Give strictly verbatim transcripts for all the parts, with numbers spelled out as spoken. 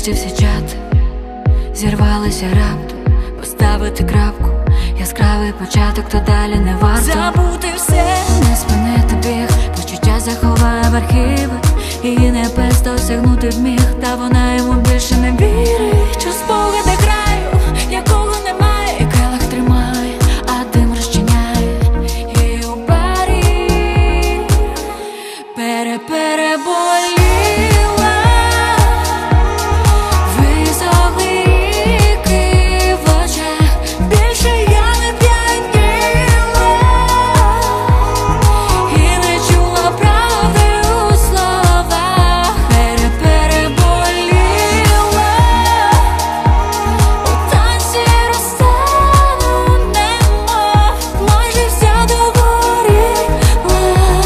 Нарешті всі чати зірвалися раптом. Поставити крапку, яскравий початок, то далі не варто. Забути все, не спинити біг, почуття заховає в архіви. Її небес досягнути вміг, та вона йому більше не вірить. що спогади краю, якого немає, І келих тримає, а дим розчиняє її у парі. Пере-переболіла, висохли ріки в очах. більше я не п'яніла І не чула правди у словах. Пере-переболіла, у танці розтану, немов майже вся догоріла.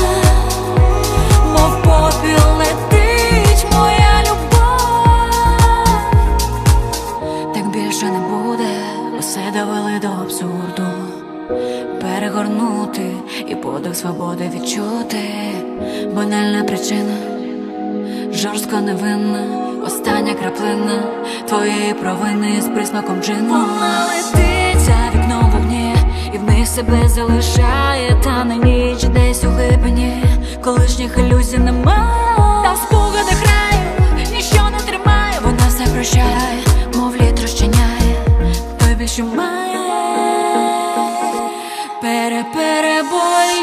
мов попіл летить моя любов. Так більше не буде, усе довели до абсурду. Перегорнути і подих свободи відчути. Банальна причина, жорстко невинна, остання краплина твоєї провини з присмаком джину. Вона летить За вікном вогні і в них себе залишає. Та на ніч десь у глибині колишніх ілюзій немає. та в спогадах краю, ніщо не тримає. Вона все прощає, мов лід розчиняє, той більше має. Пере-переболіла,